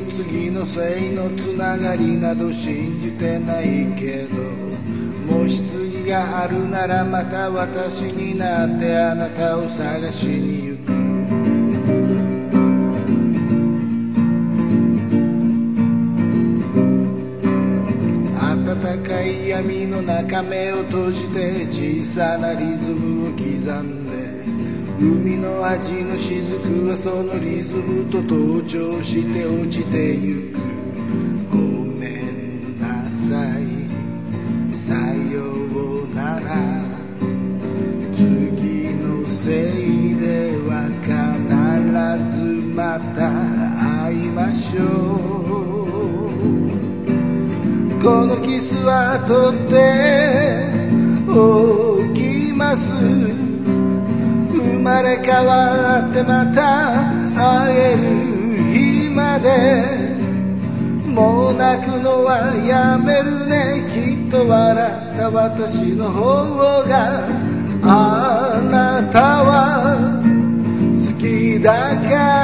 次の性のつながりなど信じてないけど、もし次があるならまた私になってあなたを探しに行く。暖かい闇の中目を閉じて小さなリズムを刻んで、海の味の雫はそのリズムと同調して落ちてゆく。ごめんなさい、さようなら、次のせいでは必ずまた会いましょう。このキスはとっておきます。生まれ変わってまた会える日まで、もう泣くのはやめるね。きっと笑った私の方があなたは好きだから。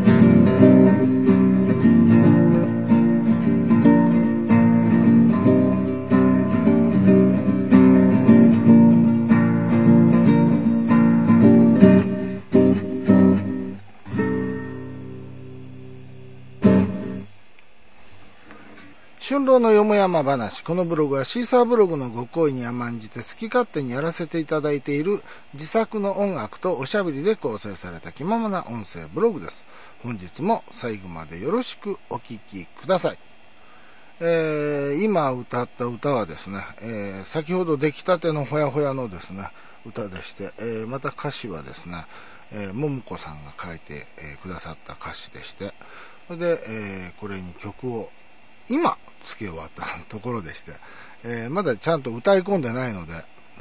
春郎のよもやま話。このブログはシーサーブログのご好意に甘んじて好き勝手にやらせていただいている自作の音楽とおしゃべりで構成された気ままな音声ブログです。本日も最後までよろしくお聞きください。今歌った歌はですね、先ほど出来たてのほやほやのですね歌でして、また歌詞はですね、ももこさんが書いて、くださった歌詞でして、それで、これに曲を今つけ終わったところでして、まだちゃんと歌い込んでないので、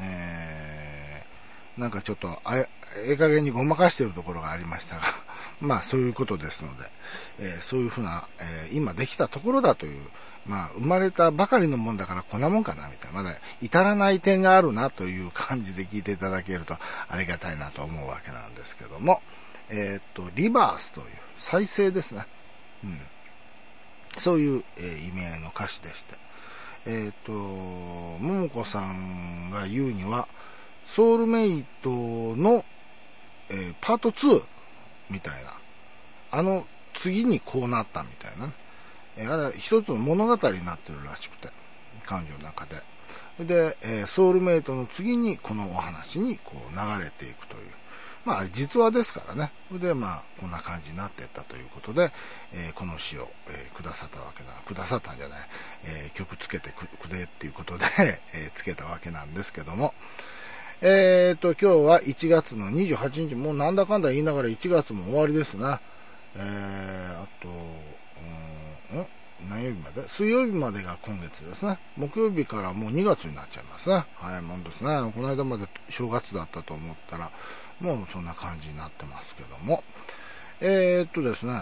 なんかちょっとええ加減にごまかしているところがありましたがまあそういうことですので、そういうふうな、今できたところだという、まあ生まれたばかりのもんだからこんなもんかなみたいな、まだ至らない点があるなという感じで聞いていただけるとありがたいなと思うわけなんですけども、リバースという再生ですね。そういう、意味合いの歌詞でして、ももこさんが言うには、ソウルメイトの、パート2みたいな、次にこうなったみたいな、あれは一つの物語になってるらしくて、彼女の中で。で、ソウルメイトの次にこのお話にこう流れていくという。まあ実話ですからね。でまあこんな感じになっていったということで、この詩を、くださったんじゃない、曲つけてくれっていうことで、つけたわけなんですけども、今日は1月の28日、もうなんだかんだ言いながら1月も終わりですね。あと、何曜日まで？水曜日までが今月ですね。木曜日からもう2月になっちゃいますね。早いもんですね。この間まで正月だったと思ったら、もうそんな感じになってますけども。ですね、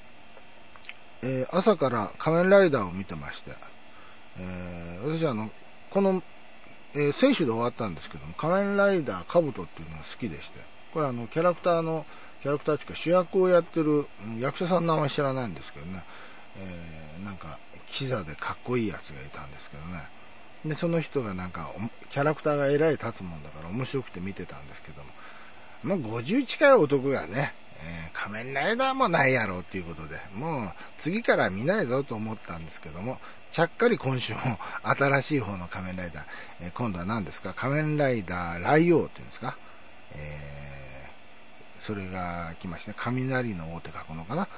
朝から仮面ライダーを見てまして、私この、先週で終わったんですけども、仮面ライダーカブトっていうのが好きでして、これキャラクターというか主役をやってる役者さんの名前知らないんですけどね、なんかキザでかっこいいやつがいたんですけどね。でその人がなんかキャラクターがえらい立つもんだから面白くて見てたんですけども、もう50近い男がね、仮面ライダーもないやろうっていうことで、もう次から見ないぞと思ったんですけども、ちゃっかり今週も新しい方の仮面ライダー、今度は何ですか、仮面ライダー雷王っていうんですか、それが来ましたね。雷の王って書くのかな、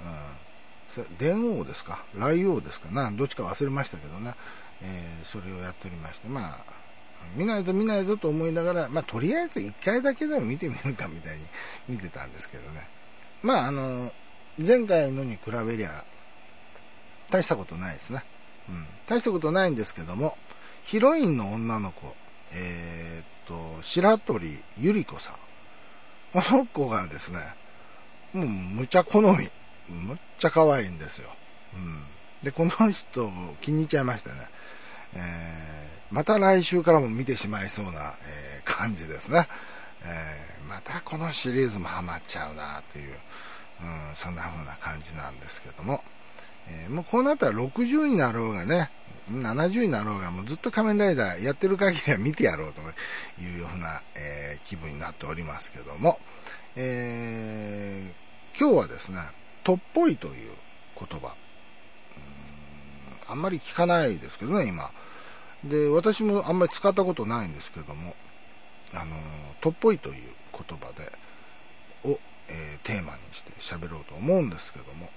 電王ですか雷王ですかな、どっちか忘れましたけどね、それをやっておりまして、まあ見ないぞと思いながら、まあとりあえず1回だけでも見てみるかみたいに見てたんですけどね。まあ前回のに比べりゃ大したことないですね。大したことないんですけども、ヒロインの女の子、白鳥ゆり子さん、この子がですね、もうむちゃ好み、むっちゃ可愛いんですよ。でこの人気に入っちゃいましたね。また来週からも見てしまいそうな、感じですね。またこのシリーズもハマっちゃうなっていう、 そんな風な感じなんですけども、もうこうなったら60になろうがね、70になろうが、もうずっと仮面ライダーやってる限りは見てやろうというような、気分になっておりますけども、今日はですね、とっぽいという言葉、あんまり聞かないですけどね、今。で、私もあんまり使ったことないんですけども、とっぽいという言葉で、テーマにして喋ろうと思うんですけども、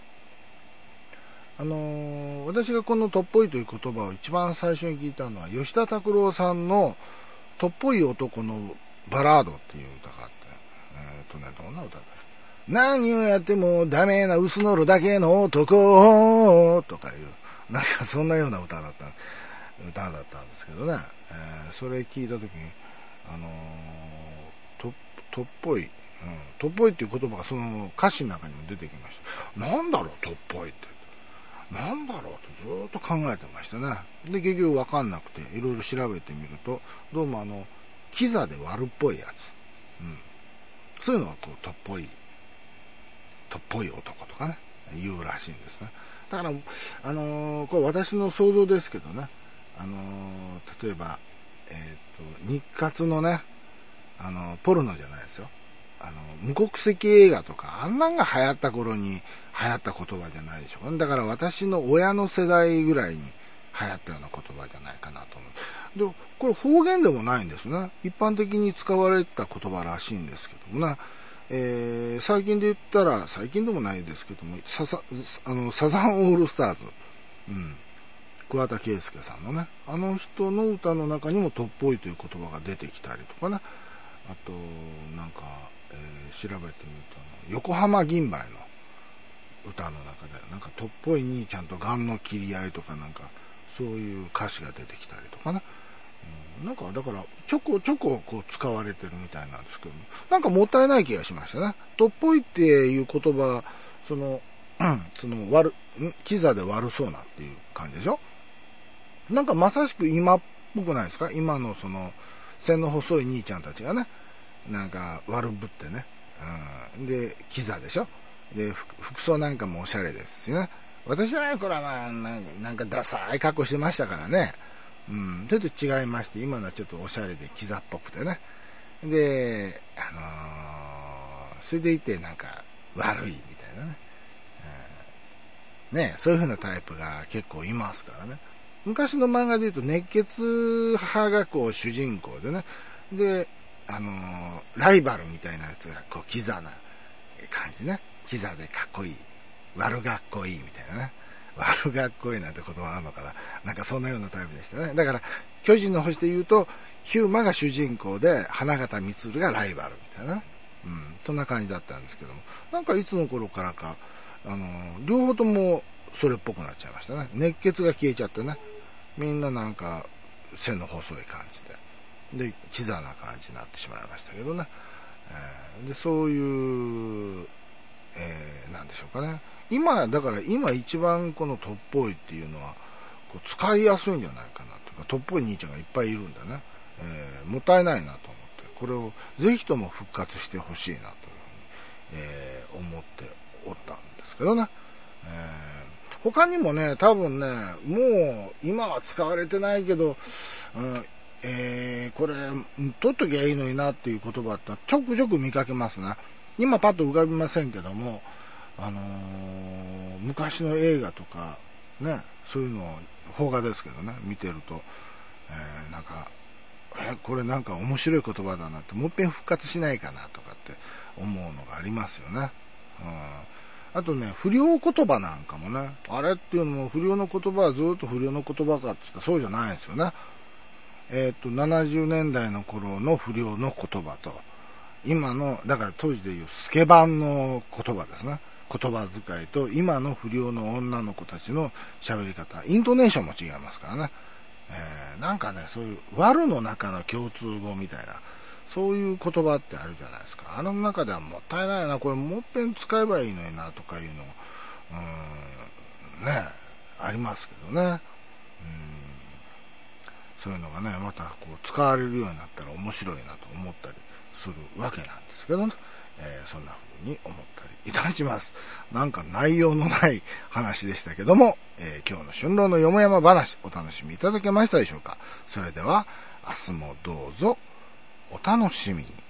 私がこのとっぽいという言葉を一番最初に聞いたのは、吉田拓郎さんのとっぽい男のバラードっていう歌があって、どんな歌だっけ、何をやってもダメな薄のろだけの男とかいう、なんかそんなような歌だったんですけどね、それ聞いたときに、とっぽい、とっぽいっていう言葉がその歌詞の中にも出てきました。なんだろう、とっぽいって。なんだろうとずーっと考えてましたね。で、結局わかんなくて、いろいろ調べてみると、どうもキザで悪っぽいやつ。そういうのはこう、とっぽい男とかね、言うらしいんですね。だから、これ私の想像ですけどね、例えば、日活のね、ポルノじゃないですよ。無国籍映画とか、あんなんが流行った頃に流行った言葉じゃないでしょう。だから私の親の世代ぐらいに流行ったような言葉じゃないかなと思う。で、これ方言でもないんですね。一般的に使われた言葉らしいんですけどもね。最近で言ったら、最近でもないですけども、サザンオールスターズ。桑田佳祐さんのね、あの人の歌の中にもとっぽいという言葉が出てきたりとかね。あと、なんか、調べてみると、横浜銀杯の歌の中で、なんかとっぽい兄ちゃんとガンの切り合いとかなんか、そういう歌詞が出てきたりとかね。なんか、だから、ちょこちょここう使われてるみたいなんですけども、なんかもったいない気がしましたね。とっぽいっていう言葉、キザで悪そうなっていう感じでしょ。なんかまさしく今っぽくないですか？今の線の細い兄ちゃんたちがね、なんか悪ぶってね、で、キザでしょ。で、服装なんかもおしゃれですしね。私の頃はまあ、なんかダサい格好してましたからね。ちょっと違いまして、今のはちょっとおしゃれでキザっぽくてね。で、それでいてなんか悪いみたいなね。ね、そういう風なタイプが結構いますからね。昔の漫画で言うと熱血派がこう主人公でね。で、ライバルみたいなやつがこうキザな感じね。キザでかっこいい。悪がっこいいみたいなね。悪がっこいいなんて言葉あるのかな。なんかそんなようなタイプでしたね。だから、巨人の星で言うと、ヒューマが主人公で、花形満がライバルみたいなね。そんな感じだったんですけども。なんかいつの頃からか、両方ともそれっぽくなっちゃいましたね。熱血が消えちゃってね。みんななんか、背の細い感じで。で、キザな感じになってしまいましたけどね。で、そういう、なんでしょうかね。だから今一番このとっぽいっていうのは、こう使いやすいんじゃないかなというか、とっぽい兄ちゃんがいっぱいいるんでね、もったいないなと思って、これをぜひとも復活してほしいなというふうに、思っておったんですけどね。他にもね、多分ね、もう今は使われてないけど、これ、取っときゃいいのになっていう言葉ってちょくちょく見かけますね。今パッと浮かびませんけども、昔の映画とか、ね、そういうのを、邦画ですけどね、見てると、なんか、これなんか面白い言葉だなって、もう一遍復活しないかなとかって思うのがありますよね。あとね、不良言葉なんかもね、あれっていうのも不良の言葉はずっと不良の言葉かって言ったらそうじゃないんですよね。70年代の頃の不良の言葉と、今の、だから当時でいうスケバンの言葉ですね。言葉遣いと、今の不良の女の子たちの喋り方、イントネーションも違いますからね。なんかね、そういう、悪の中の共通語みたいな、そういう言葉ってあるじゃないですか。あの中ではもったいないな、これもう一遍使えばいいのにな、とかいうの、ね、ありますけどね。そういうのがね、またこう使われるようになったら面白いなと思ったりするわけなんですけどね。 そんな風に思ったりいたします。なんか内容のない話でしたけども、今日の春郎のよもやま話お楽しみいただけましたでしょうか。それでは明日もどうぞお楽しみに。